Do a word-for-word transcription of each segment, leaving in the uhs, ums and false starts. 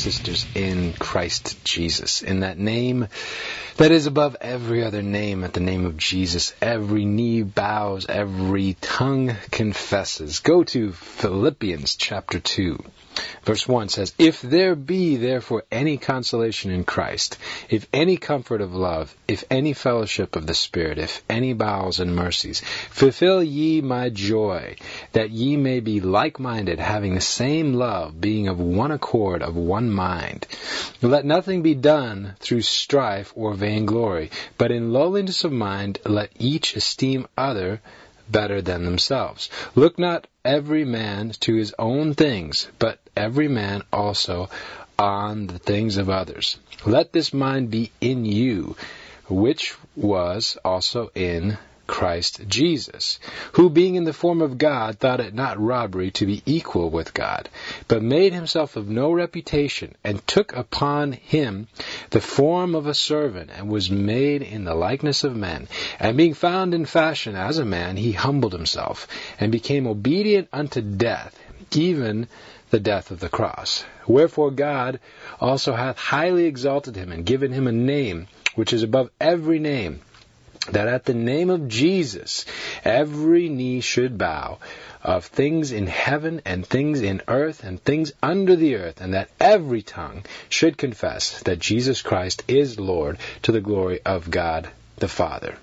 sisters in Christ Jesus. In that name that is above every other name, at the name of Jesus, every knee bows, every tongue confesses. Go to Philippians chapter two. Verse one says, "If there be therefore any consolation in Christ, if any comfort of love, if any fellowship of the Spirit, if any bowels and mercies, fulfill ye my joy, that ye may be like-minded, having the same love, being of one accord, of one mind. Let nothing be done through strife or vainglory, but in lowliness of mind let each esteem other better than themselves. Look not every man to his own things, but every man also on the things of others. Let this mind be in you, which was also in Christ Jesus, who being in the form of God thought it not robbery to be equal with God, but made himself of no reputation, and took upon him the form of a servant, and was made in the likeness of men. And being found in fashion as a man, he humbled himself, and became obedient unto death, even the death of the cross. Wherefore God also hath highly exalted him, and given him a name which is above every name, that at the name of Jesus every knee should bow, of things in heaven and things in earth and things under the earth, and that every tongue should confess that Jesus Christ is Lord, to the glory of God the Father."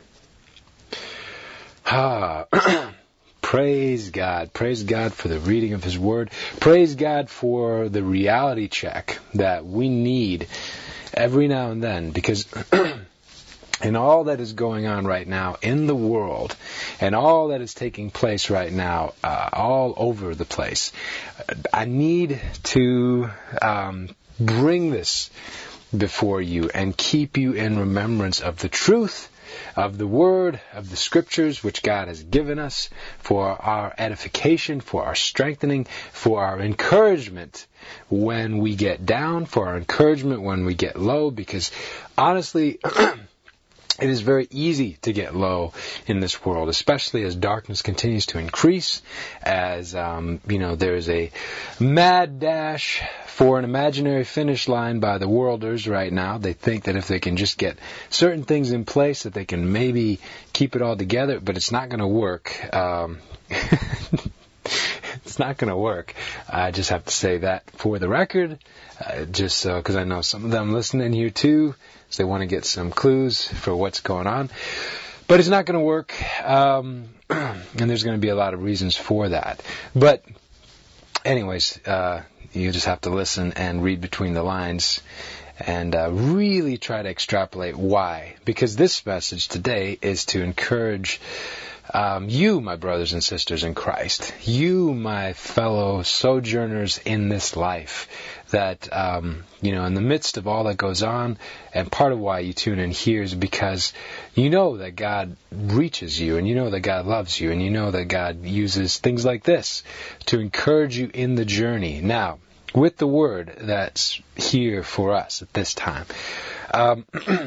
Ah, praise God. Praise God for the reading of His Word. Praise God for the reality check that we need every now and then, because in all that is going on right now in the world, and all that is taking place right now uh, all over the place, I need to um, bring this before you and keep you in remembrance of the truth of the Word, of the Scriptures, which God has given us for our edification, for our strengthening, for our encouragement when we get down, for our encouragement when we get low, because honestly, it is very easy to get low in this world, especially as darkness continues to increase, as, um, you know, there's a mad dash for an imaginary finish line by the worlders right now. They think that if they can just get certain things in place, that they can maybe keep it all together, but it's not going to work. Um, it's not going to work. I just have to say that for the record, uh, just so, because I know some of them listening here too, so they want to get some clues for what's going on. But it's not going to work, um, and there's going to be a lot of reasons for that. But anyways, uh, you just have to listen and read between the lines and uh, really try to extrapolate why. Because this message today is to encourage Um, you, my brothers and sisters in Christ, you, my fellow sojourners in this life, that, um, you know, in the midst of all that goes on, and part of why you tune in here is because you know that God reaches you, and you know that God loves you, and you know that God uses things like this to encourage you in the journey. Now, with the Word that's here for us at this time, um,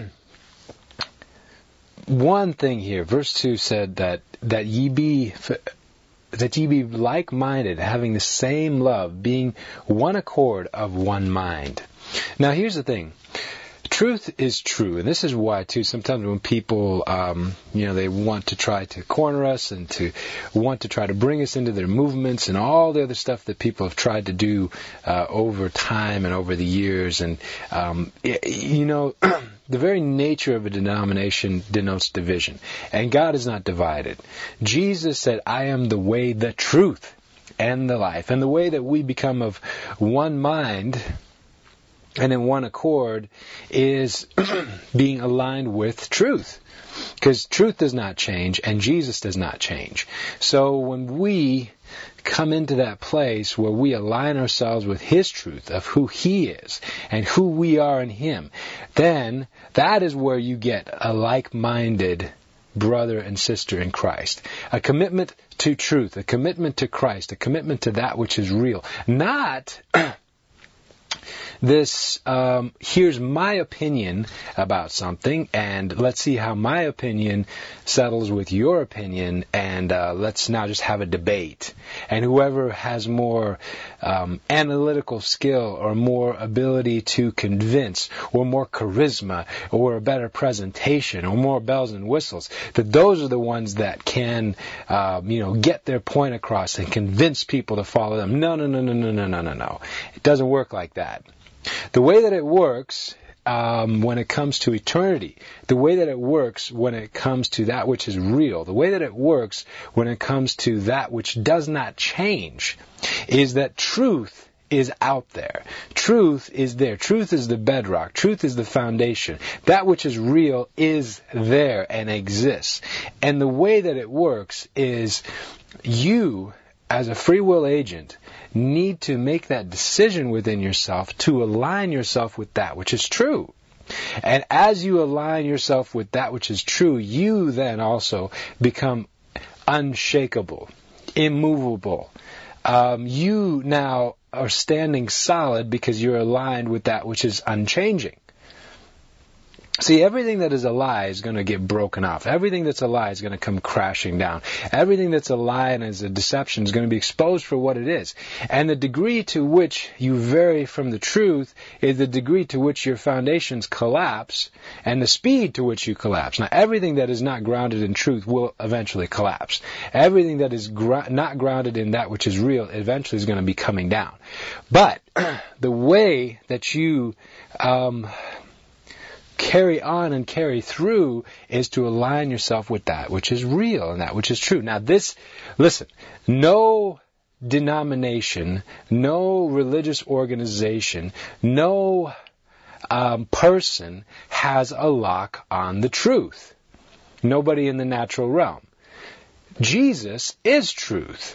one thing here, verse two said that that ye be that ye be like-minded, having the same love, being one accord, of one mind. Now, here's the thing. Truth is true, and this is why, too, sometimes when people, um, you know, they want to try to corner us and to want to try to bring us into their movements and all the other stuff that people have tried to do uh, over time and over the years, and, um, you know, the very nature of a denomination denotes division, and God is not divided. Jesus said, "I am the way, the truth, and the life," and the way that we become of one mind and in one accord is being aligned with truth. Because truth does not change, and Jesus does not change. So when we come into that place where we align ourselves with His truth of who He is and who we are in Him, then that is where you get a like-minded brother and sister in Christ. A commitment to truth, a commitment to Christ, a commitment to that which is real. Not... this, um, here's my opinion about something, and let's see how my opinion settles with your opinion, and uh, let's now just have a debate. And whoever has more um, analytical skill or more ability to convince or more charisma or a better presentation or more bells and whistles, that those are the ones that can, uh, you know, get their point across and convince people to follow them. No, no, no, no, no, no, no, no, no. It doesn't work like that. The way that it works um, when it comes to eternity, the way that it works when it comes to that which is real, the way that it works when it comes to that which does not change, is that truth is out there. Truth is there. Truth is the bedrock. Truth is the foundation. That which is real is there and exists. And the way that it works is you, as a free will agent, need to make that decision within yourself to align yourself with that which is true. And as you align yourself with that which is true, you then also become unshakable, immovable. Um, you now are standing solid because you're aligned with that which is unchanging. See, everything that is a lie is going to get broken off. Everything that's a lie is going to come crashing down. Everything that's a lie and is a deception is going to be exposed for what it is. And the degree to which you vary from the truth is the degree to which your foundations collapse and the speed to which you collapse. Now, everything that is not grounded in truth will eventually collapse. Everything that is gr- not grounded in that which is real eventually is going to be coming down. But the way that you Um, carry on and carry through is to align yourself with that which is real and that which is true. Now this, listen, no denomination, no religious organization, no um, person has a lock on the truth. Nobody in the natural realm. Jesus is truth.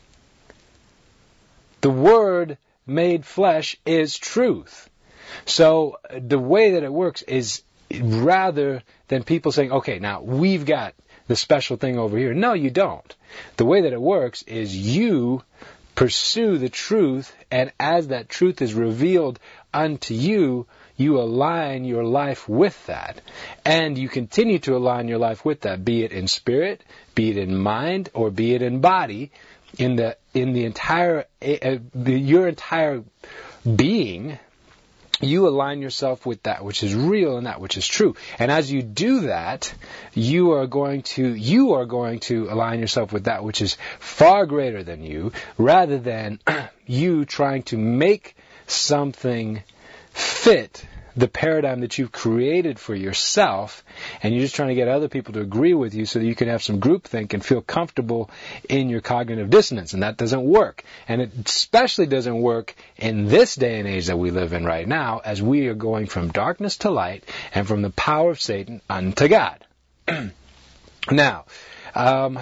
The Word made flesh is truth. So the way that it works is rather than people saying, okay, now we've got the special thing over here. No, you don't. The way that it works is you pursue the truth, and as that truth is revealed unto you, you align your life with that. And you continue to align your life with that, be it in spirit, be it in mind, or be it in body, in the in the entire uh, the, your entire being. You align yourself with that which is real and that which is true. And as you do that, you are going to you are going to align yourself with that which is far greater than you, rather than you trying to make something fit the paradigm that you've created for yourself, and you're just trying to get other people to agree with you so that you can have some groupthink and feel comfortable in your cognitive dissonance. And that doesn't work. And it especially doesn't work in this day and age that we live in right now, as we are going from darkness to light and from the power of Satan unto God. Now, um,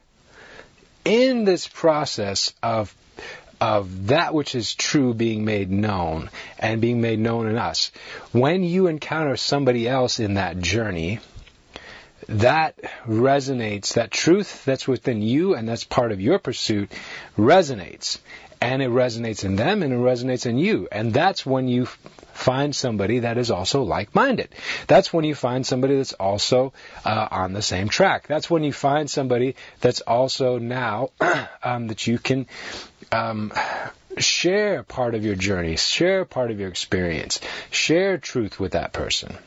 in this process of of that which is true being made known and being made known in us, when you encounter somebody else in that journey, that resonates, that truth that's within you and that's part of your pursuit resonates. And it resonates in them and it resonates in you. And that's when you find somebody that is also like-minded. That's when you find somebody that's also uh, on the same track. That's when you find somebody that's also now um, that you can um, share part of your journey, share part of your experience, share truth with that person.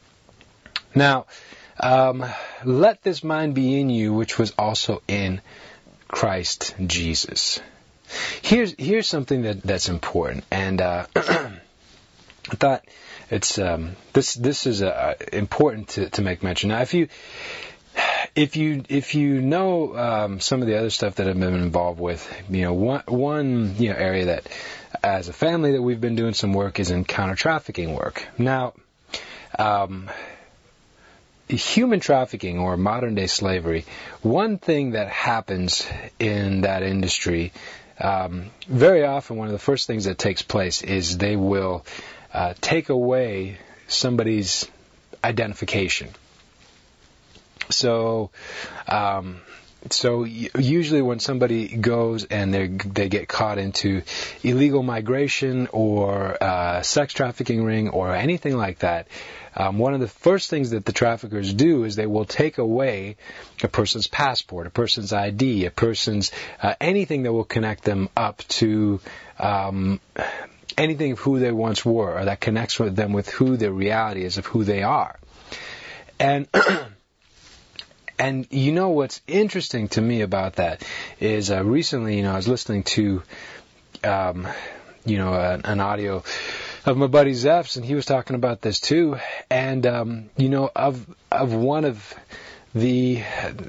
Now, um, let this mind be in you, which was also in Christ Jesus. Here's here's something that, that's important, and uh, I thought it's um, this this is uh, important to, to make mention. Now, if you if you if you know um, some of the other stuff that I've been involved with, you know, one one you know area that as a family that we've been doing some work is in counter trafficking work. Now, um, human trafficking or modern day slavery, one thing that happens in that industry. Um, very often, one of the first things that takes place is they will uh, take away somebody's identification. So, um, So usually when somebody goes and they they get caught into illegal migration or uh, sex trafficking ring or anything like that, um, one of the first things that the traffickers do is they will take away a person's passport, a person's I D, a person's uh, anything that will connect them up to um, anything of who they once were, or that connects with them with who the reality is of who they are. And And you know what's interesting to me about that is uh, recently, you know, I was listening to, um, you know, an, an audio of my buddy Zeph's, and he was talking about this too. And um, you know, of of one of the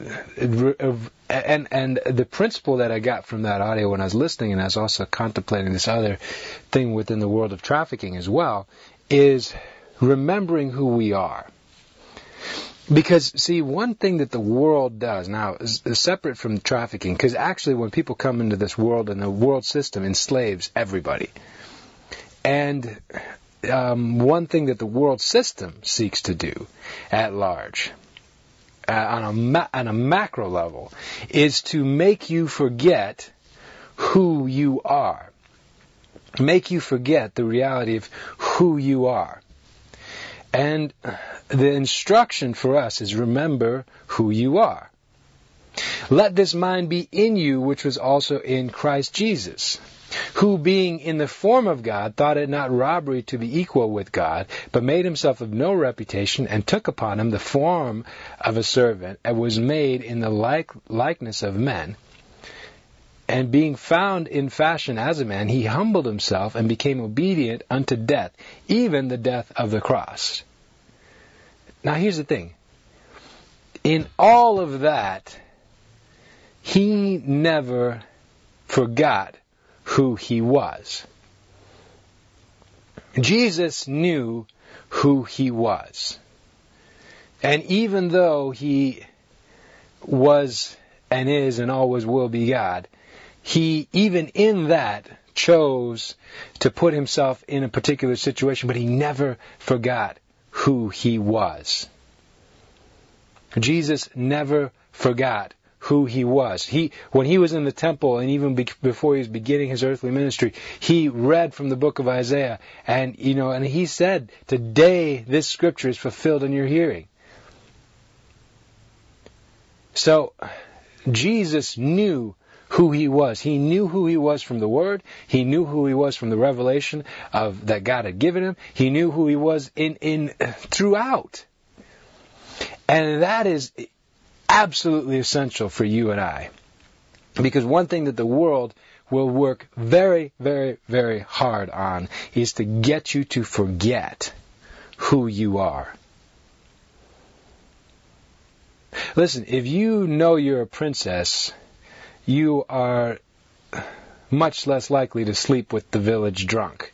of, and and the principle that I got from that audio when I was listening, and I was also contemplating this other thing within the world of trafficking as well, is remembering who we are. Because, see, one thing that the world does, now, is, is separate from trafficking, because actually when people come into this world, and the world system enslaves everybody. And um, one thing that the world system seeks to do at large, uh, on, a ma- on a macro level, is to make you forget who you are. Make you forget the reality of who you are. And the instruction for us is remember who you are. Let this mind be in you, which was also in Christ Jesus, who being in the form of God, thought it not robbery to be equal with God, but made himself of no reputation, and took upon him the form of a servant, and was made in the like, likeness of men. And being found in fashion as a man, he humbled himself and became obedient unto death, even the death of the cross. Now here's the thing. In all of that, he never forgot who he was. Jesus knew who he was. And even though he was and is and always will be God, he, even in that, chose to put himself in a particular situation, but he never forgot who he was. Jesus never forgot who he was. He, when he was in the temple, and even be, before he was beginning his earthly ministry, he read from the book of Isaiah, and you know, and he said, "Today this scripture is fulfilled in your hearing." So, Jesus knew who he was. He knew who he was from the Word. He knew who he was from the revelation of that God had given him. He knew who he was in, in throughout. And that is absolutely essential for you and I. Because one thing that the world will work very, very, very hard on is to get you to forget who you are. Listen, if you know you're a princess, you are much less likely to sleep with the village drunk.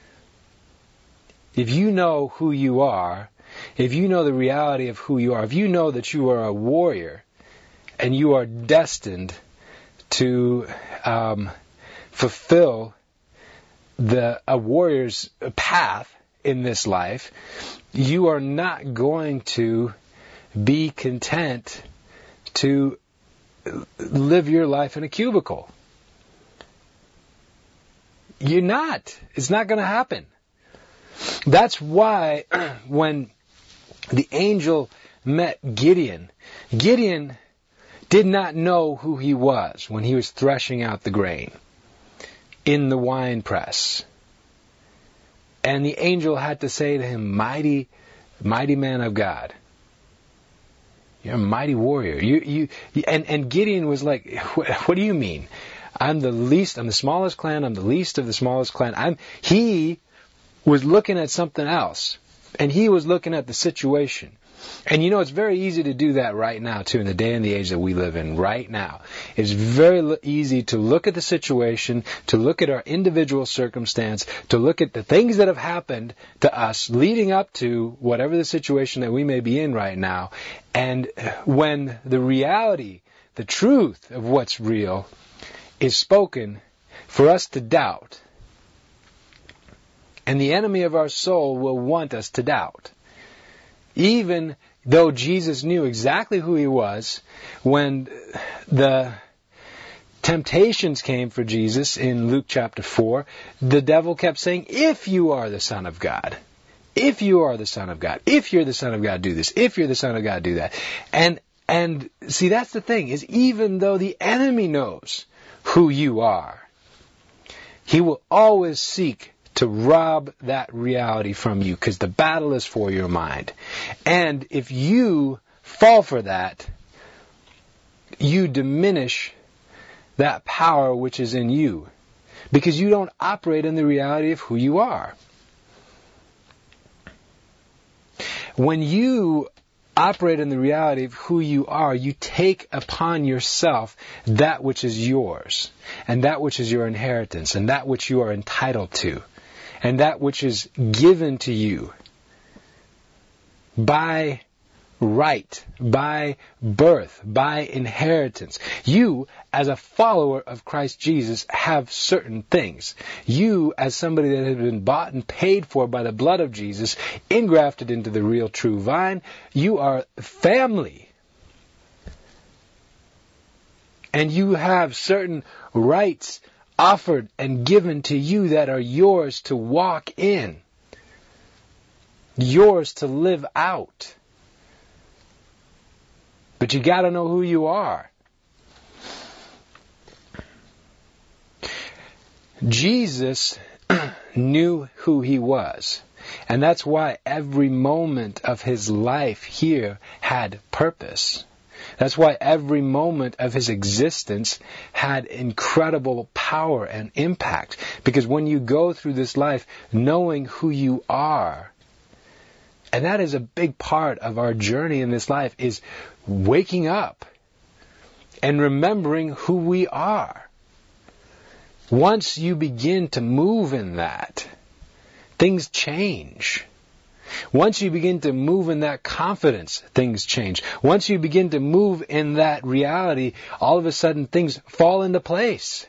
If you know who you are, if you know the reality of who you are, if you know that you are a warrior and you are destined to um, fulfill the a warrior's path in this life, you are not going to be content to live your life in a cubicle. You're not. It's not going to happen. That's why when the angel met Gideon, Gideon did not know who he was when he was threshing out the grain in the wine press. And the angel had to say to him, "Mighty, mighty man of God. You're a mighty warrior." You, you, and, and Gideon was like, what, what do you mean? I'm the least, I'm the smallest clan, I'm the least of the smallest clan. I'm, he was looking at something else. And he was looking at the situation. And you know, it's very easy to do that right now, too, in the day and the age that we live in right now. It's very easy to look at the situation, to look at our individual circumstance, to look at the things that have happened to us leading up to whatever the situation that we may be in right now. And when the reality, the truth of what's real is spoken, for us to doubt. And the enemy of our soul will want us to doubt. Even though Jesus knew exactly who he was, when the temptations came for Jesus in Luke chapter four, the devil kept saying, if you are the Son of God, if you are the Son of God, if you're the Son of God, do this, if you're the Son of God, do that. And and see, that's the thing, is even though the enemy knows who you are, he will always seek to rob that reality from you, because the battle is for your mind. And if you fall for that, you diminish that power which is in you, because you don't operate in the reality of who you are. When you operate in the reality of who you are, you take upon yourself that which is yours, and that which is your inheritance, and that which you are entitled to, and that which is given to you by right, by birth, by inheritance. You, as a follower of Christ Jesus, have certain things. You, as somebody that has been bought and paid for by the blood of Jesus, engrafted into the real true vine, you are family. And you have certain rights offered and given to you that are yours to walk in, yours to live out. But you got to know who you are. Jesus knew who he was. And that's why every moment of his life here had purpose. That's why every moment of his existence had incredible power and impact. Because when you go through this life knowing who you are, and that is a big part of our journey in this life, is waking up and remembering who we are. Once you begin to move in that, things change. Once you begin to move in that confidence, things change. Once you begin to move in that reality, all of a sudden things fall into place.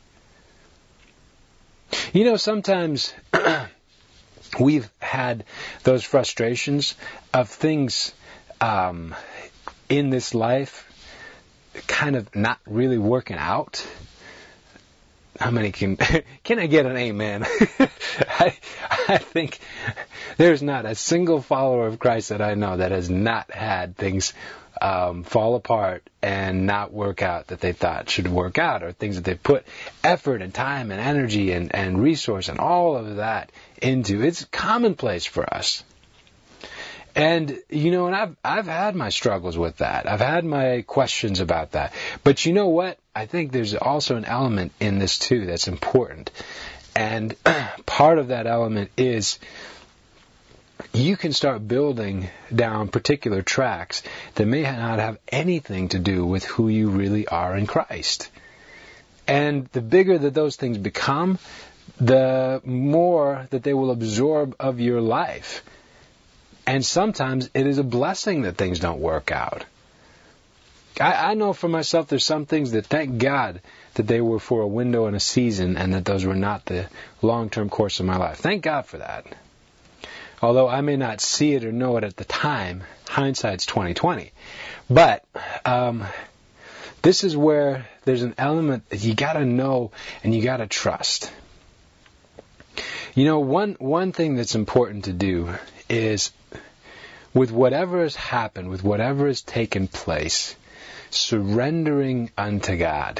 You know, sometimes we've had those frustrations of things um, in this life kind of not really working out. How many can can I get an amen? I I think there's not a single follower of Christ that I know that has not had things um, fall apart and not work out that they thought should work out, or things that they put effort and time and energy and, and resource and all of that into. It's commonplace for us. And, you know, and I've, I've had my struggles with that. I've had my questions about that. But you know what? I think there's also an element in this too that's important. And part of that element is you can start building down particular tracks that may not have anything to do with who you really are in Christ. And the bigger that those things become, the more that they will absorb of your life. And sometimes it is a blessing that things don't work out. I, I know for myself there's some things that, thank God, that they were for a window and a season, and that those were not the long-term course of my life. Thank God for that. Although I may not see it or know it at the time, hindsight's twenty twenty. But um, this is where there's an element that you got to know and you got to trust. You know, one one thing that's important to do is, with whatever has happened, with whatever has taken place, surrendering unto God.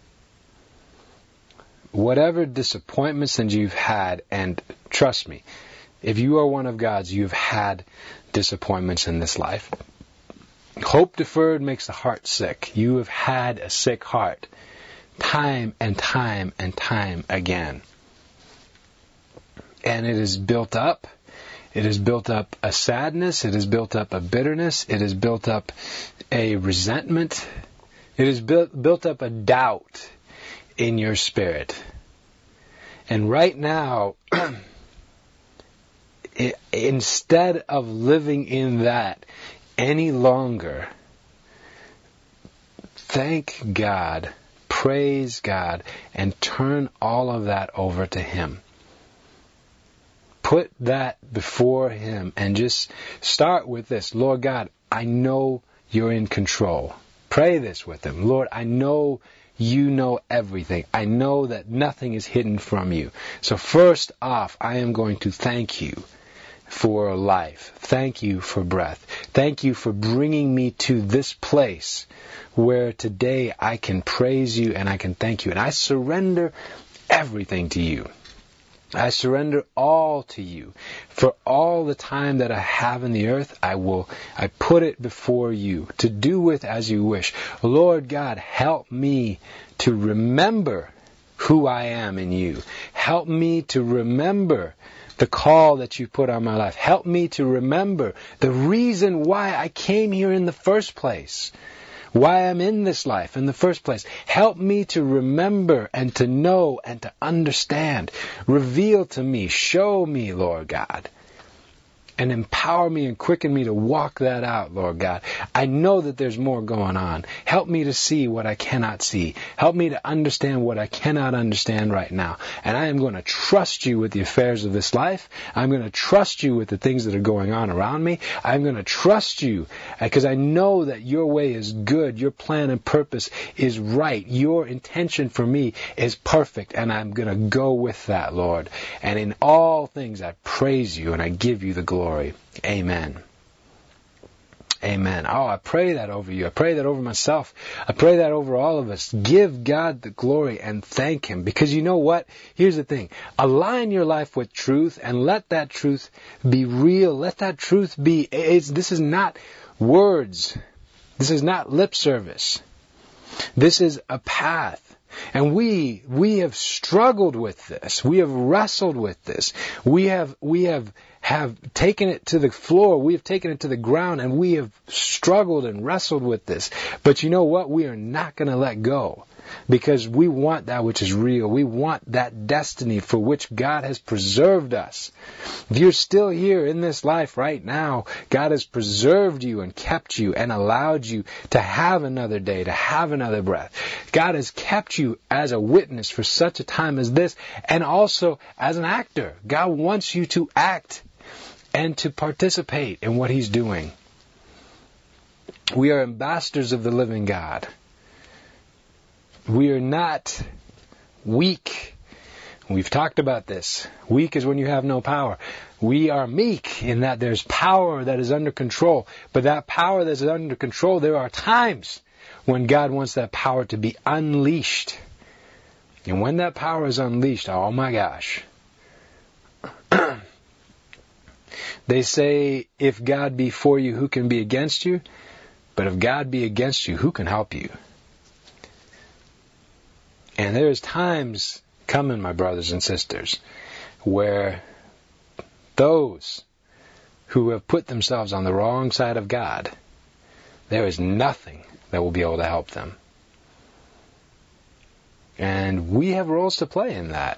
Whatever disappointments that you've had, and trust me, if you are one of God's, you've had disappointments in this life. Hope deferred makes the heart sick. You have had a sick heart, time and time and time again. And it is built up. It has built up a sadness. It has built up a bitterness. It has built up a resentment. It has built, built up a doubt in your spirit. And right now, it, instead of living in that any longer, thank God, praise God, and turn all of that over to Him. Put that before Him and just start with this. Lord God, I know you're in control. Pray this with him. Lord, I know you know everything. I know that nothing is hidden from you. So first off, I am going to thank you for life. Thank you for breath. Thank you for bringing me to this place where today I can praise you and I can thank you. And I surrender everything to you. I surrender all to you. For all the time that I have in the earth, I will, I put it before you to do with as you wish. Lord God, help me to remember who I am in you. Help me to remember the call that you put on my life. Help me to remember the reason why I came here in the first place. Why I'm in this life in the first place. Help me to remember and to know and to understand. Reveal to me, show me, Lord God. And empower me and quicken me to walk that out, Lord God. I know that there's more going on. Help me to see what I cannot see. Help me to understand what I cannot understand right now. And I am going to trust you with the affairs of this life. I'm going to trust you with the things that are going on around me. I'm going to trust you because I know that your way is good. Your plan and purpose is right. Your intention for me is perfect. And I'm going to go with that, Lord. And in all things I praise you and I give you the glory. Amen. Amen. Oh, I pray that over you. I pray that over myself. I pray that over all of us. Give God the glory and thank Him. Because you know what? Here's the thing. Align your life with truth and let that truth be real. Let that truth be... It's, this is not words. This is not lip service. This is a path. And we we have struggled with this. We have wrestled with this. We have we have have taken it to the floor. We have taken it to the ground, and we have struggled and wrestled with this. But you know what? We are not going to let go. Because we want that which is real. We want that destiny for which God has preserved us. If you're still here in this life right now, God has preserved you and kept you and allowed you to have another day, to have another breath. God has kept you as a witness for such a time as this, and also as an actor. God wants you to act and to participate in what He's doing. We are ambassadors of the living God. We are not weak. We've talked about this. Weak is when you have no power. We are meek in that there's power that is under control. But that power that is under control, there are times when God wants that power to be unleashed. And when that power is unleashed, oh my gosh. They say, if God be for you, who can be against you? But if God be against you, who can help you? And there's times coming, my brothers and sisters, where those who have put themselves on the wrong side of God, there is nothing that will be able to help them. And we have roles to play in that.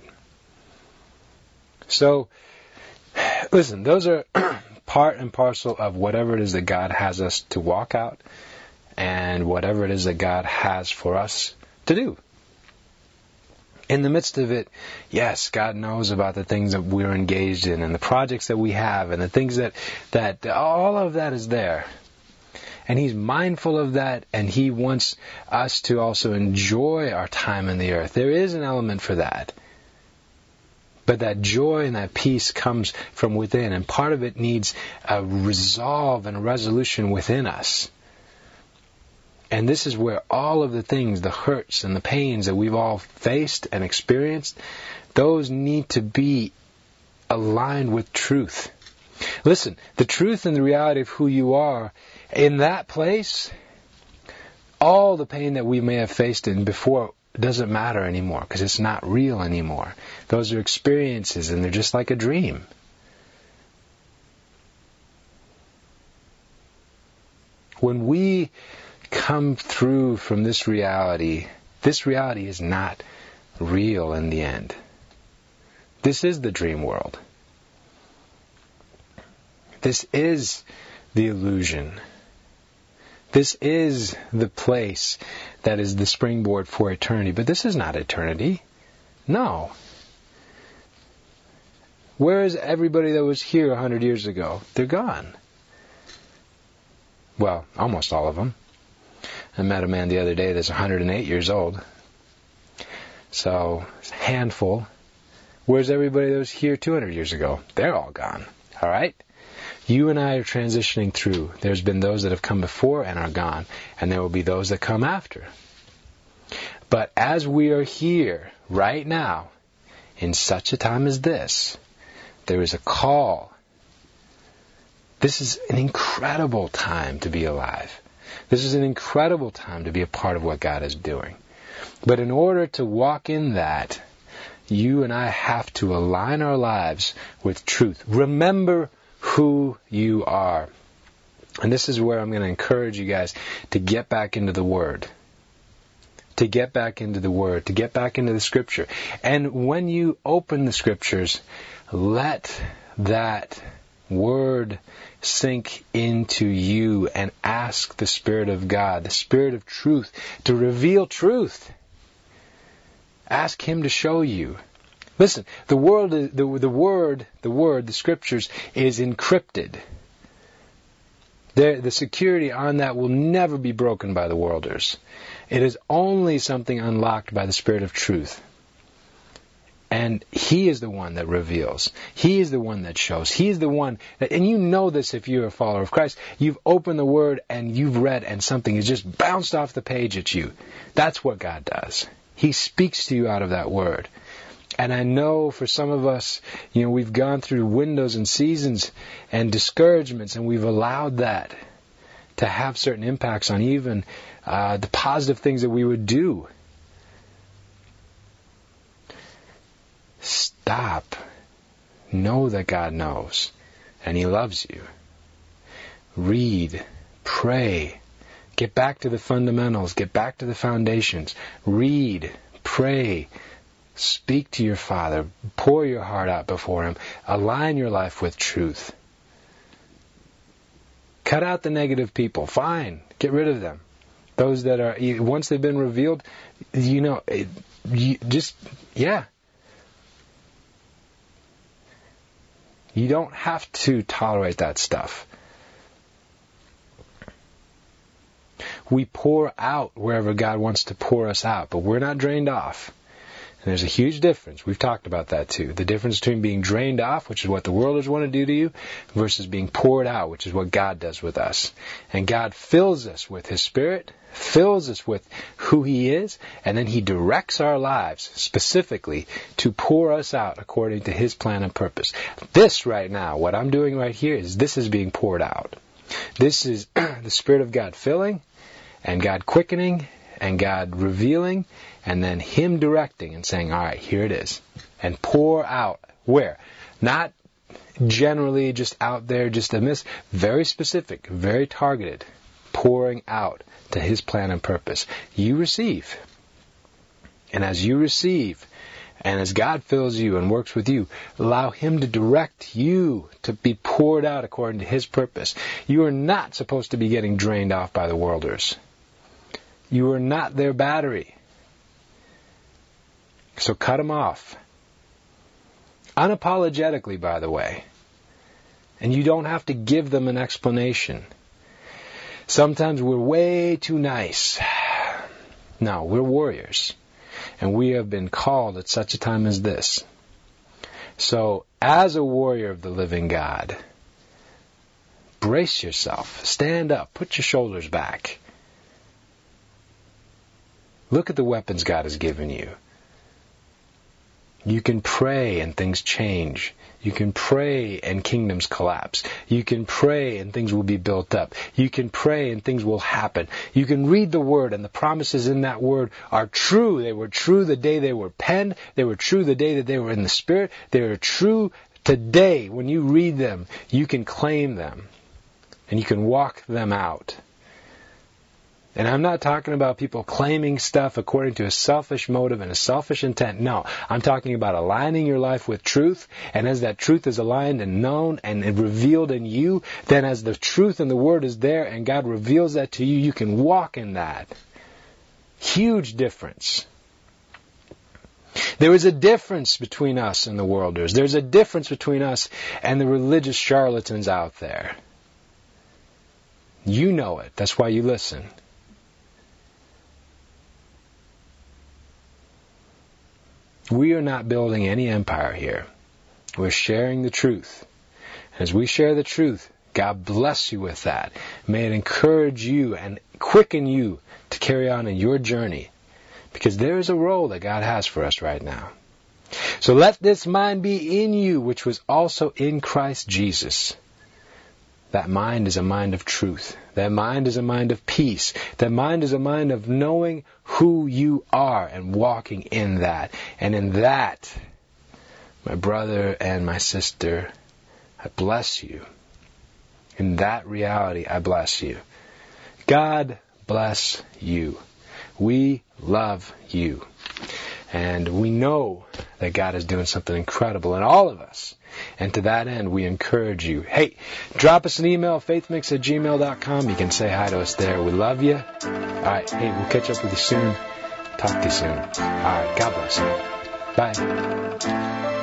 So, listen, those are part and parcel of whatever it is that God has us to walk out and whatever it is that God has for us to do. In the midst of it, yes, God knows about the things that we're engaged in and the projects that we have and the things that, that all of that is there. And He's mindful of that, and He wants us to also enjoy our time in the earth. There is an element for that. But that joy and that peace comes from within, and part of it needs a resolve and a resolution within us. And this is where all of the things, the hurts and the pains that we've all faced and experienced, those need to be aligned with truth. Listen, the truth and the reality of who you are, in that place, all the pain that we may have faced in before doesn't matter anymore because it's not real anymore. Those are experiences and they're just like a dream. When we come through from this reality, this reality is not real in the end. This is the dream world. This is the illusion. This is the place that is the springboard for eternity. But this is not eternity. No. Where is everybody that was here a hundred years ago? They're gone. Well, almost all of them. I met a man the other day that's one hundred eight years old. So, it's a handful. Where's everybody that was here two hundred years ago? They're all gone. All right? You and I are transitioning through. There's been those that have come before and are gone, and there will be those that come after. But as we are here right now, in such a time as this, there is a call. This is an incredible time to be alive. This is an incredible time to be a part of what God is doing. But in order to walk in that, you and I have to align our lives with truth. Remember who you are. And this is where I'm going to encourage you guys to get back into the Word. To get back into the Word. To get back into the Scripture. And when you open the Scriptures, let that Word sink into you and ask the Spirit of God, the Spirit of truth, to reveal truth. Ask Him to show you. Listen, the world, the, the Word, the Word, the Scriptures is encrypted. The, the security on that will never be broken by the worlders. It is only something unlocked by the Spirit of truth. And He is the one that reveals. He is the one that shows. He is the one that, and you know this if you're a follower of Christ, you've opened the Word and you've read and something has just bounced off the page at you. That's what God does. He speaks to you out of that Word. And I know for some of us, you know, we've gone through windows and seasons and discouragements, and we've allowed that to have certain impacts on even uh, the positive things that we would do. Stop. Know that God knows, and He loves you. Read. Pray. Get back to the fundamentals. Get back to the foundations. Read. Pray. Speak to your Father. Pour your heart out before Him. Align your life with truth. Cut out the negative people. Fine. Get rid of them. Those that are, once they've been revealed, you know, you just, yeah. You don't have to tolerate that stuff. We pour out wherever God wants to pour us out, but we're not drained off. And there's a huge difference. We've talked about that too. The difference between being drained off, which is what the worlders want to do to you, versus being poured out, which is what God does with us. And God fills us with His Spirit, fills us with who He is, and then He directs our lives specifically to pour us out according to His plan and purpose. This right now, what I'm doing right here, is this is being poured out. This is the Spirit of God filling, and God quickening, and God revealing, and then Him directing and saying, all right, here it is. And pour out. Where? Not generally just out there, just a miss. Very specific, very targeted. Pouring out to His plan and purpose. You receive. And as you receive, and as God fills you and works with you, allow Him to direct you to be poured out according to His purpose. You are not supposed to be getting drained off by the worlders. You are not their battery. So cut them off. Unapologetically, by the way. And you don't have to give them an explanation. Sometimes we're way too nice. No, we're warriors. And we have been called at such a time as this. So, as a warrior of the living God, brace yourself. Stand up. Put your shoulders back. Look at the weapons God has given you. You can pray and things change. You can pray and kingdoms collapse. You can pray and things will be built up. You can pray and things will happen. You can read the Word and the promises in that Word are true. They were true the day they were penned. They were true the day that they were in the Spirit. They are true today. When you read them, you can claim them and you can walk them out. And I'm not talking about people claiming stuff according to a selfish motive and a selfish intent. No, I'm talking about aligning your life with truth. And as that truth is aligned and known and revealed in you, then as the truth and the Word is there and God reveals that to you, you can walk in that. Huge difference. There is a difference between us and the worlders. There's a difference between us and the religious charlatans out there. You know it. That's why you listen. We are not building any empire here. We're sharing the truth. As we share the truth, God bless you with that. May it encourage you and quicken you to carry on in your journey. Because there is a role that God has for us right now. So let this mind be in you, which was also in Christ Jesus. That mind is a mind of truth. That mind is a mind of peace. That mind is a mind of knowing who you are and walking in that. And in that, my brother and my sister, I bless you. In that reality, I bless you. God bless you. We love you. And we know that God is doing something incredible in all of us. And to that end, we encourage you. Hey, drop us an email, faithmix at gmail dot com. You can say hi to us there. We love you. All right. Hey, we'll catch up with you soon. Talk to you soon. All right. God bless you. Bye.